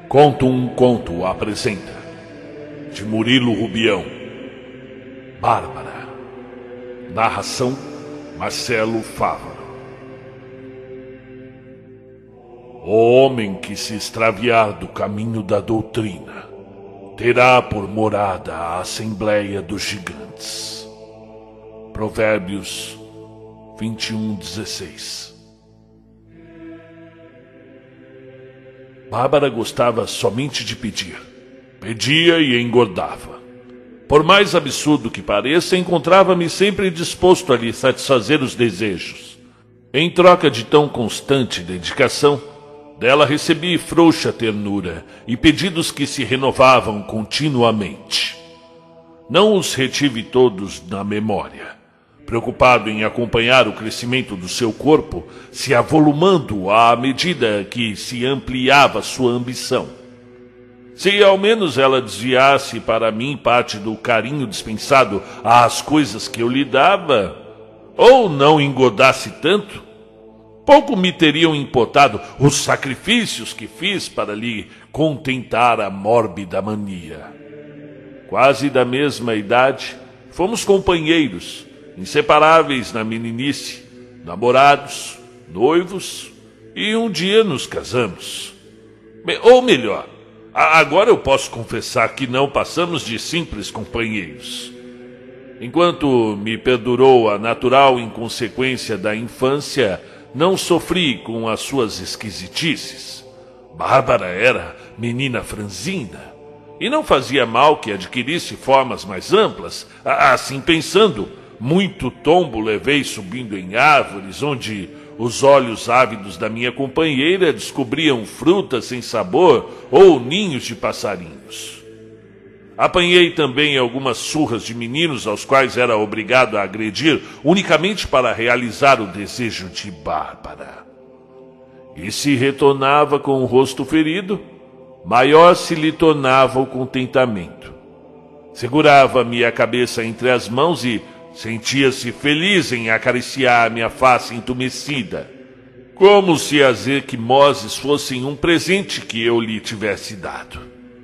Conto um Conto apresenta, de Murilo Rubião, Bárbara. Narração, Marcelo Fávaro. O homem que se extraviar do caminho da doutrina terá por morada a Assembleia dos Gigantes. Provérbios 21:16. Bárbara gostava somente de pedir. Pedia e engordava. Por mais absurdo que pareça, encontrava-me sempre disposto a lhe satisfazer os desejos. Em troca de tão constante dedicação, dela recebi frouxa ternura e pedidos que se renovavam continuamente. Não os retive todos na memória, preocupado em acompanhar o crescimento do seu corpo, se avolumando à medida que se ampliava sua ambição. Se ao menos ela desviasse para mim parte do carinho dispensado às coisas que eu lhe dava, ou não engordasse tanto, pouco me teriam importado os sacrifícios que fiz para lhe contentar a mórbida mania. Quase da mesma idade, fomos companheiros, inseparáveis na meninice, namorados, noivos, e um dia nos casamos. Ou melhor, agora eu posso confessar que não passamos de simples companheiros. Enquanto me perdurou a natural inconsequência da infância, não sofri com as suas esquisitices. Bárbara era menina franzina, e não fazia mal que adquirisse formas mais amplas. Assim pensando, muito tombo levei subindo em árvores, onde os olhos ávidos da minha companheira descobriam frutas sem sabor ou ninhos de passarinhos. Apanhei também algumas surras de meninos aos quais era obrigado a agredir unicamente para realizar o desejo de Bárbara. E se retornava com o rosto ferido, maior se lhe tornava o contentamento. Segurava-me a cabeça entre as mãos e sentia-se feliz em acariciar minha face entumecida, como se as equimoses fossem um presente que eu lhe tivesse dado.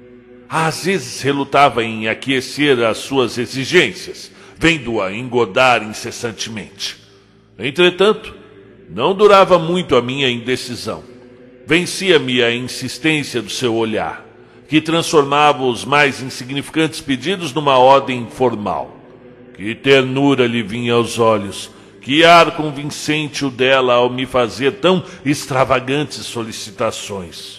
Às vezes relutava em aquecer as suas exigências, vendo-a engordar incessantemente. Entretanto, não durava muito a minha indecisão. Vencia-me a insistência do seu olhar, que transformava os mais insignificantes pedidos numa ordem formal. Que ternura lhe vinha aos olhos, que ar convincente o dela ao me fazer tão extravagantes solicitações.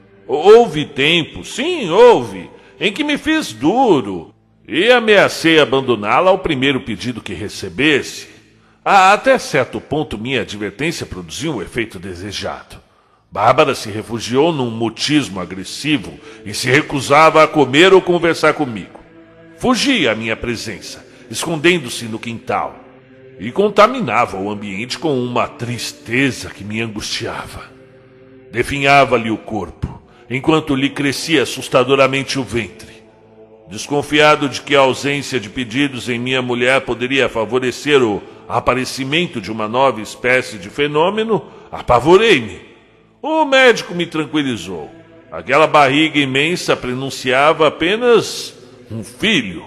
Houve tempo, sim, houve, em que me fiz duro e ameacei abandoná-la ao primeiro pedido que recebesse. Até certo ponto minha advertência produziu o efeito desejado. Bárbara se refugiou num mutismo agressivo e se recusava a comer ou conversar comigo. Fugia à minha presença, escondendo-se no quintal, e contaminava o ambiente com uma tristeza que me angustiava. Definhava-lhe o corpo, enquanto lhe crescia assustadoramente o ventre. Desconfiado de que a ausência de pedidos em minha mulher poderia favorecer o aparecimento de uma nova espécie de fenômeno, apavorei-me. O médico me tranquilizou. Aquela barriga imensa prenunciava apenas um filho.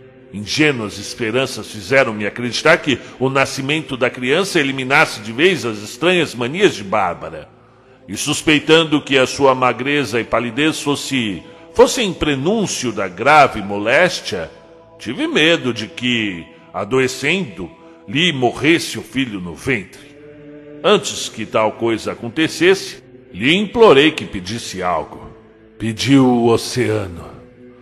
Ingênuas esperanças fizeram-me acreditar que o nascimento da criança eliminasse de vez as estranhas manias de Bárbara. E suspeitando que a sua magreza e palidez fossem prenúncio da grave moléstia, tive medo de que, adoecendo, lhe morresse o filho no ventre. Antes que tal coisa acontecesse, lhe implorei que pedisse algo. Pediu o oceano.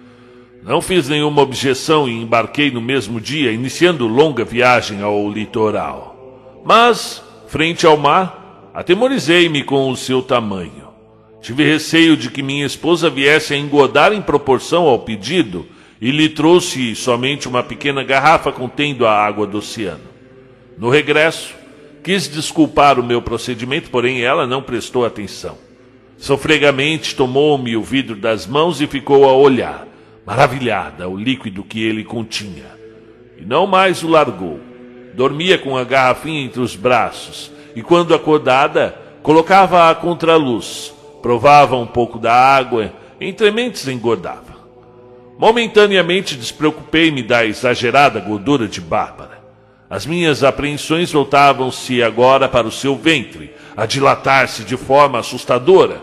Não fiz nenhuma objeção e embarquei no mesmo dia, iniciando longa viagem ao litoral. Mas, frente ao mar, atemorizei-me com o seu tamanho. Tive receio de que minha esposa viesse a engordar em proporção ao pedido e lhe trouxe somente uma pequena garrafa contendo a água do oceano. No regresso, quis desculpar o meu procedimento, porém ela não prestou atenção. Sofregamente tomou-me o vidro das mãos e ficou a olhar, maravilhada ao líquido que ele continha, e não mais o largou. Dormia com a garrafinha entre os braços, e quando acordada, colocava-a contra a luz, provava um pouco da água, entre mentes engordava. Momentaneamente despreocupei-me da exagerada gordura de Bárbara. As minhas apreensões voltavam-se agora para o seu ventre, a dilatar-se de forma assustadora.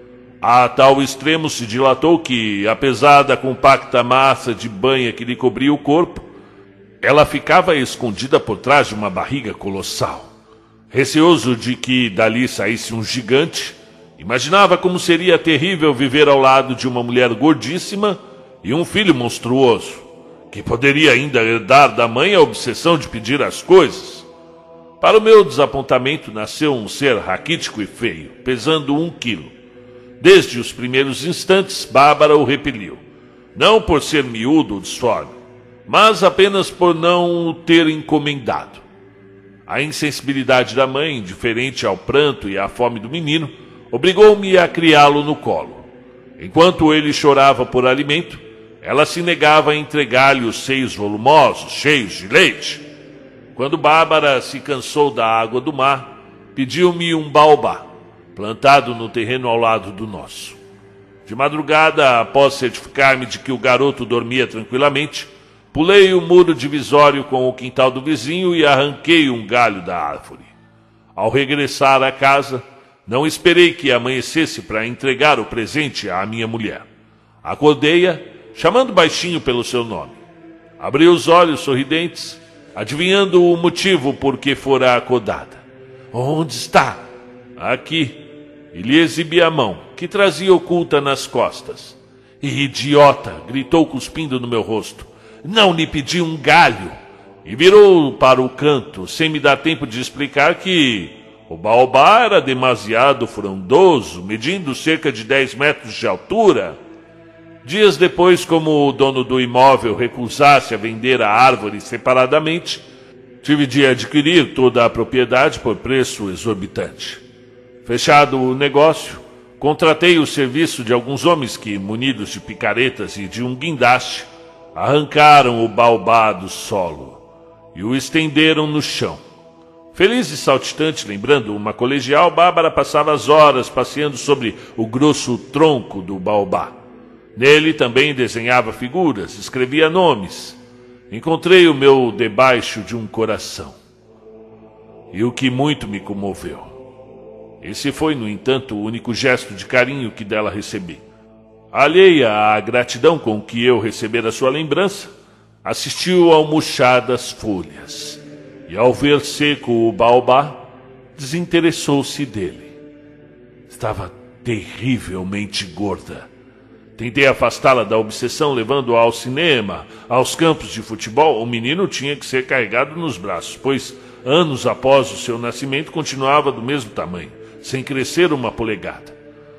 A tal extremo se dilatou que, apesar da compacta massa de banha que lhe cobria o corpo, ela ficava escondida por trás de uma barriga colossal. Receoso de que dali saísse um gigante, imaginava como seria terrível viver ao lado de uma mulher gordíssima e um filho monstruoso, que poderia ainda herdar da mãe a obsessão de pedir as coisas. Para o meu desapontamento, nasceu um ser raquítico e feio, pesando 1 quilo. Desde os primeiros instantes, Bárbara o repeliu, não por ser miúdo ou disforme, mas apenas por não o ter encomendado. A insensibilidade da mãe, indiferente ao pranto e à fome do menino, obrigou-me a criá-lo no colo. Enquanto ele chorava por alimento, ela se negava a entregar-lhe os seios volumosos, cheios de leite. Quando Bárbara se cansou da água do mar, pediu-me um baobá, plantado no terreno ao lado do nosso. De madrugada, após certificar-me de que o garoto dormia tranquilamente, pulei o muro divisório com o quintal do vizinho e arranquei um galho da árvore. Ao regressar à casa, não esperei que amanhecesse para entregar o presente à minha mulher. Acordei-a, chamando baixinho pelo seu nome. Abri os olhos sorridentes, adivinhando o motivo por que fora acordada. Onde está? Aqui. E lhe exibi a mão, que trazia oculta nas costas. Idiota! Gritou cuspindo no meu rosto. Não lhe pedi um galho! E virou para o canto, sem me dar tempo de explicar que o baobá era demasiado frondoso, medindo cerca de 10 metros de altura. Dias depois, como o dono do imóvel recusasse a vender a árvore separadamente, tive de adquirir toda a propriedade por preço exorbitante. Fechado o negócio, contratei o serviço de alguns homens que, munidos de picaretas e de um guindaste, arrancaram o baobá do solo e o estenderam no chão. Feliz e saltitante, lembrando uma colegial, Bárbara passava as horas passeando sobre o grosso tronco do baobá. Nele também desenhava figuras, escrevia nomes. Encontrei o meu debaixo de um coração. E o que muito me comoveu. Esse foi, no entanto, o único gesto de carinho que dela recebi. Alheia à gratidão com que eu recebera sua lembrança, assistiu ao murchar das folhas. E ao ver seco o baobá, desinteressou-se dele. Estava terrivelmente gorda. Tentei afastá-la da obsessão, levando-a ao cinema, aos campos de futebol. O menino tinha que ser carregado nos braços, pois anos após o seu nascimento continuava do mesmo tamanho, sem crescer uma polegada.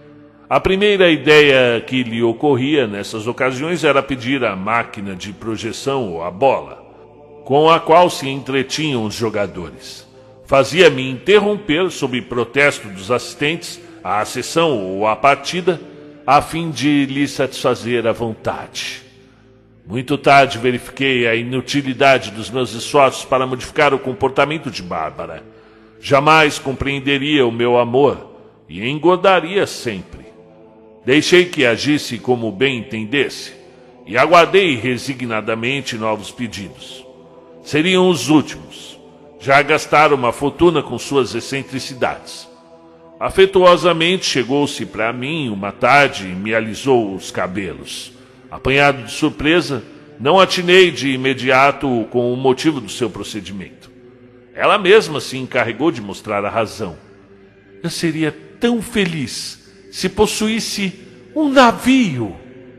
A primeira ideia que lhe ocorria nessas ocasiões era pedir a máquina de projeção ou a bola, com a qual se entretinham os jogadores. Fazia-me interromper, sob protesto dos assistentes, a sessão ou a partida, a fim de lhe satisfazer a vontade. Muito tarde verifiquei a inutilidade dos meus esforços para modificar o comportamento de Bárbara. Jamais compreenderia o meu amor e engordaria sempre. Deixei que agisse como bem entendesse e aguardei resignadamente novos pedidos. Seriam os últimos. Já gastara uma fortuna com suas excentricidades. Afetuosamente chegou-se para mim uma tarde e me alisou os cabelos. Apanhado de surpresa, não atinei de imediato com o motivo do seu procedimento. Ela mesma se encarregou de mostrar a razão. Eu seria tão feliz se possuísse um navio.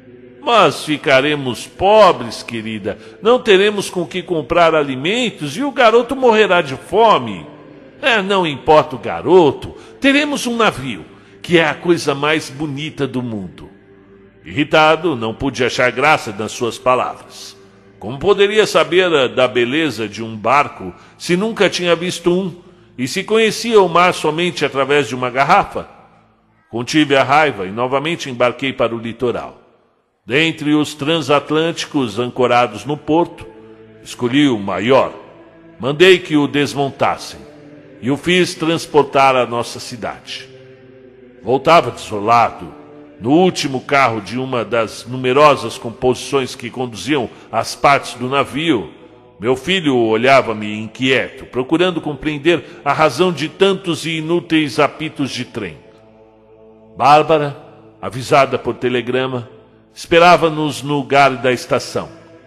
Mas ficaremos pobres, querida. Não teremos com que comprar alimentos e o garoto morrerá de fome. Não importa o garoto, teremos um navio, que é a coisa mais bonita do mundo. Irritado, não pude achar graça nas suas palavras. Como poderia saber da beleza de um barco se nunca tinha visto um e se conhecia o mar somente através de uma garrafa? Contive a raiva e novamente embarquei para o litoral. Dentre os transatlânticos ancorados no porto, escolhi o maior. Mandei que o desmontassem e o fiz transportar à nossa cidade. Voltava desolado, no último carro de uma das numerosas composições que conduziam as partes do navio. Meu filho olhava-me inquieto, procurando compreender a razão de tantos e inúteis apitos de trem. Bárbara, avisada por telegrama, esperava-nos no lugar da estação.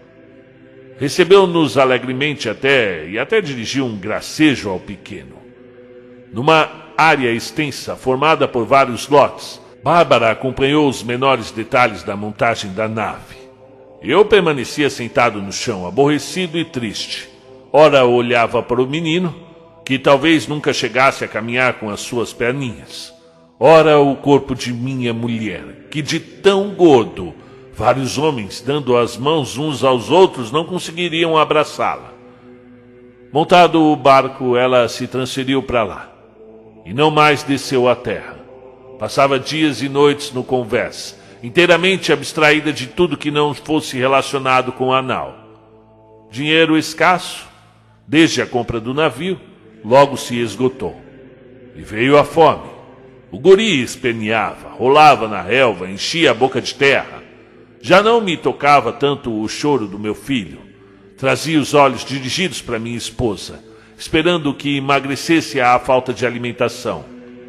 Recebeu-nos alegremente e até dirigiu um gracejo ao pequeno. Numa área extensa, formada por vários lotes, Bárbara acompanhou os menores detalhes da montagem da nave. Eu permanecia sentado no chão, aborrecido e triste. Ora olhava para o menino, que talvez nunca chegasse a caminhar com as suas perninhas. Ora o corpo de minha mulher, que de tão gordo, vários homens dando as mãos uns aos outros não conseguiriam abraçá-la. Montado o barco, ela se transferiu para lá, e não mais desceu à terra. Passava dias e noites no convés, inteiramente abstraída de tudo que não fosse relacionado com a nau. Dinheiro escasso, desde a compra do navio, logo se esgotou. E veio a fome. O guri esperneava, rolava na relva, enchia a boca de terra. Já não me tocava tanto o choro do meu filho. Trazia os olhos dirigidos para minha esposa, esperando que emagrecesse à falta de alimentação.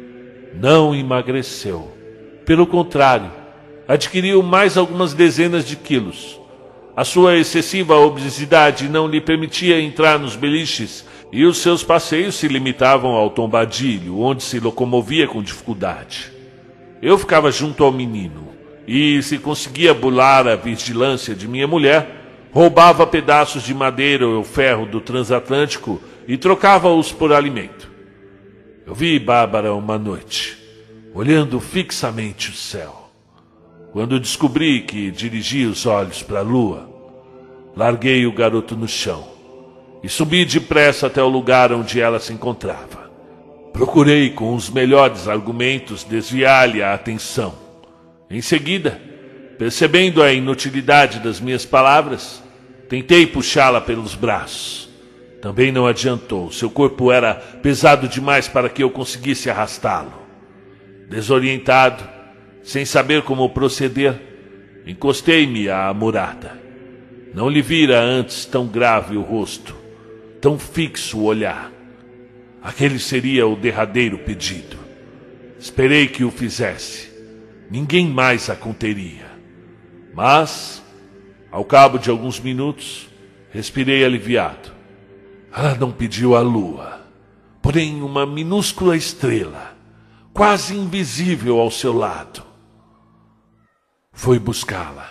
Não emagreceu. Pelo contrário, adquiriu mais algumas dezenas de quilos. A sua excessiva obesidade não lhe permitia entrar nos beliches e os seus passeios se limitavam ao tombadilho, onde se locomovia com dificuldade. Eu ficava junto ao menino e, se conseguia bular a vigilância de minha mulher, roubava pedaços de madeira ou ferro do transatlântico e trocava-os por alimento. Eu vi Bárbara uma noite, olhando fixamente o céu. Quando descobri que dirigia os olhos para a lua, larguei o garoto no chão e subi depressa até o lugar onde ela se encontrava. Procurei com os melhores argumentos desviar-lhe a atenção. Em seguida, percebendo a inutilidade das minhas palavras, tentei puxá-la pelos braços. Também não adiantou, seu corpo era pesado demais para que eu conseguisse arrastá-lo. Desorientado, sem saber como proceder, encostei-me à murada. Não lhe vira antes tão grave o rosto, tão fixo o olhar. Aquele seria o derradeiro pedido. Esperei que o fizesse. Ninguém mais a conteria. Mas, ao cabo de alguns minutos, respirei aliviado. Ela não pediu a lua, porém uma minúscula estrela, quase invisível ao seu lado. Foi buscá-la.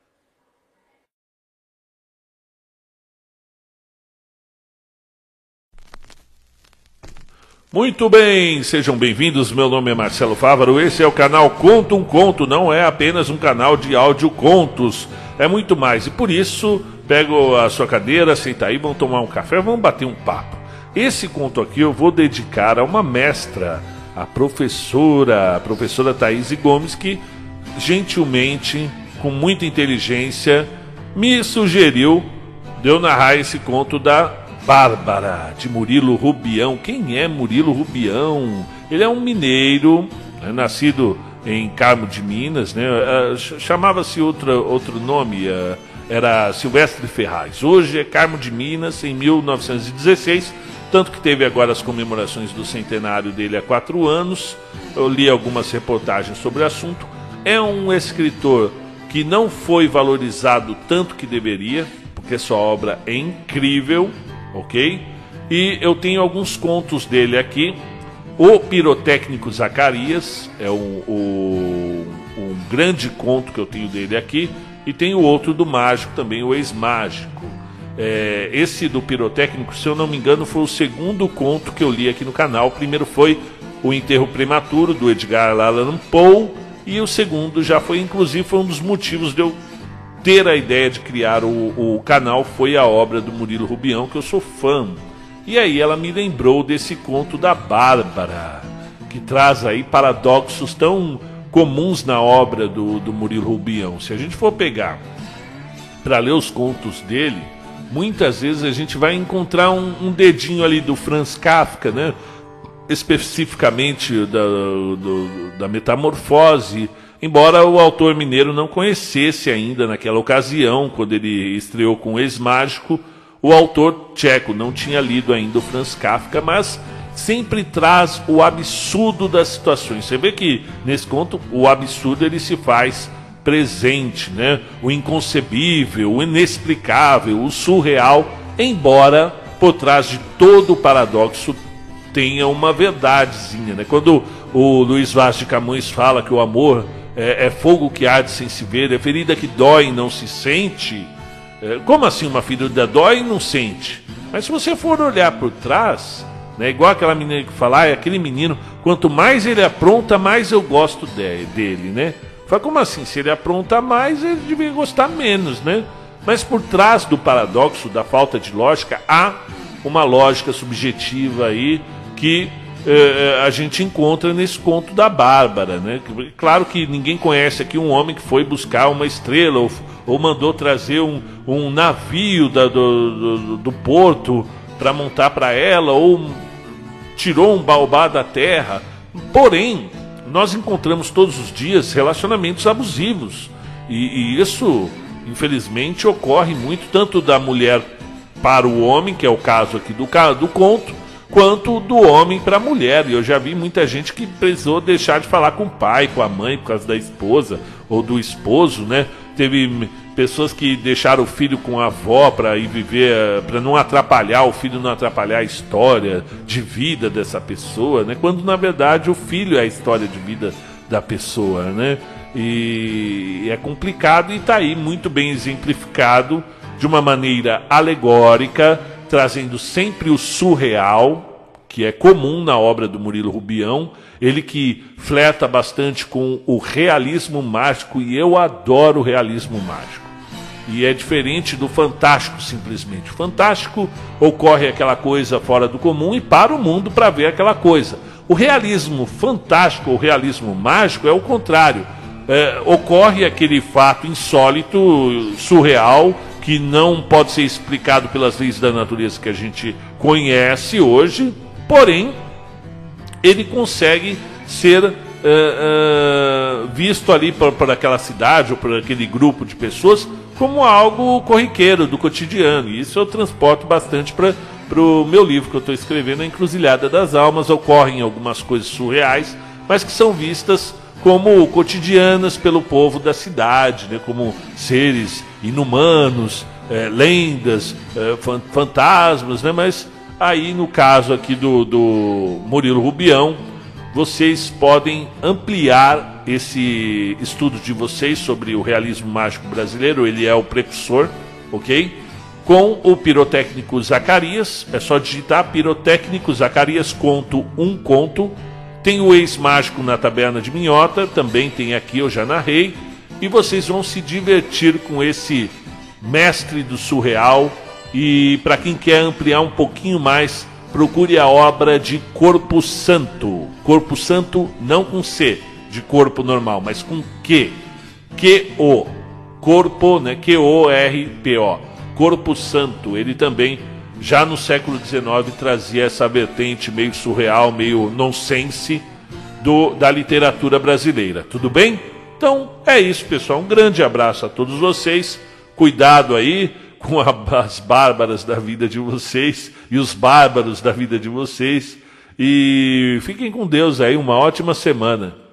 Muito bem, sejam bem-vindos, meu nome é Marcelo Fávaro, esse é o canal Conta um Conto, não é apenas um canal de áudio contos, é muito mais, e por isso, pego a sua cadeira, senta aí, vamos tomar um café, vamos bater um papo. Esse conto aqui eu vou dedicar a uma mestra, a professora Thaís Gomes, que gentilmente, com muita inteligência, me sugeriu de eu narrar esse conto da Bárbara, de Murilo Rubião. Quem é Murilo Rubião? Ele é um mineiro, nascido em Carmo de Minas, né? Chamava-se outro nome, era Silvestre Ferraz. Hoje é Carmo de Minas, em 1916, tanto que teve agora as comemorações do centenário dele há 4 anos. Eu li algumas reportagens sobre o assunto. É um escritor que não foi valorizado tanto que deveria, porque sua obra é incrível, ok? E eu tenho alguns contos dele aqui. O Pirotécnico Zacarias é um grande conto que eu tenho dele aqui. E tem o outro do Mágico também, o Ex-Mágico. Esse do Pirotécnico, se eu não me engano, foi o segundo conto que eu li aqui no canal. O primeiro foi O Enterro Prematuro, do Edgar Allan Poe. E o segundo já foi, inclusive, foi um dos motivos de eu ter a ideia de criar o canal, foi a obra do Murilo Rubião, que eu sou fã. E aí ela me lembrou desse conto da Bárbara, que traz aí paradoxos tão comuns na obra do Murilo Rubião. Se a gente for pegar para ler os contos dele, muitas vezes a gente vai encontrar um dedinho ali do Franz Kafka, né? especificamente da metamorfose, embora o autor mineiro não conhecesse ainda naquela ocasião, quando ele estreou com o Ex-Mágico, o autor tcheco não tinha lido ainda o Franz Kafka, mas sempre traz o absurdo das situações. Você vê que nesse conto o absurdo ele se faz presente, né? O inconcebível, o inexplicável, o surreal, embora por trás de todo o paradoxo tenha uma verdadezinha, né? Quando o Luiz Vaz de Camões fala que o amor é fogo que arde sem se ver, é ferida que dói e não se sente. Como assim uma ferida dói e não sente? Mas se você for olhar por trás, né, igual aquela menina que fala, aquele menino, quanto mais ele apronta, mais eu gosto dele, né? Fala, como assim? Se ele apronta mais, ele devia gostar menos, né? Mas por trás do paradoxo, da falta de lógica, há uma lógica subjetiva aí que a gente encontra nesse conto da Bárbara, né? Claro que ninguém conhece aqui um homem que foi buscar uma estrela ou mandou trazer um navio do porto para montar para ela, ou tirou um baobá da terra. Porém, nós encontramos todos os dias relacionamentos abusivos, e isso, infelizmente, ocorre muito, tanto da mulher para o homem, que é o caso aqui do conto, quanto do homem para a mulher. E eu já vi muita gente que precisou deixar de falar com o pai, com a mãe, por causa da esposa ou do esposo, né? Teve pessoas que deixaram o filho com a avó para ir viver, para não atrapalhar, o filho não atrapalhar a história de vida dessa pessoa, né? Quando na verdade o filho é a história de vida da pessoa, né? E é complicado, e está aí muito bem exemplificado de uma maneira alegórica, trazendo sempre o surreal, que é comum na obra do Murilo Rubião, ele que flerta bastante com o realismo mágico, e eu adoro o realismo mágico. E é diferente do fantástico, simplesmente. O fantástico ocorre aquela coisa fora do comum e para o mundo para ver aquela coisa. O realismo fantástico, o realismo mágico, é o contrário. Ocorre aquele fato insólito, surreal, que não pode ser explicado pelas leis da natureza que a gente conhece hoje, porém, ele consegue ser visto ali por aquela cidade ou por aquele grupo de pessoas como algo corriqueiro do cotidiano. E isso eu transporto bastante para o meu livro que eu estou escrevendo, A Encruzilhada das Almas. Ocorrem algumas coisas surreais, mas que são vistas como cotidianas pelo povo da cidade, né? Como seres inumanos, lendas, fantasmas, né? Mas aí no caso aqui do Murilo Rubião, vocês podem ampliar esse estudo de vocês sobre o realismo mágico brasileiro. Ele é o precursor, ok? Com o Pirotécnico Zacarias, é só digitar Pirotécnico Zacarias, conto, um conto. Tem o Ex-Mágico na Taberna de Minhota, também tem aqui, eu já narrei. E vocês vão se divertir com esse mestre do surreal. E para quem quer ampliar um pouquinho mais, procure a obra de Corpo Santo. Corpo Santo não com C, de corpo normal, mas com Q. Q-O. Corpo, né? Q-O-R-P-O. Corpo Santo. Ele também, já no século XIX, trazia essa vertente meio surreal, meio nonsense da literatura brasileira. Tudo bem? Então é isso, pessoal. Um grande abraço a todos vocês. Cuidado aí com as bárbaras da vida de vocês e os bárbaros da vida de vocês. E fiquem com Deus aí, uma ótima semana.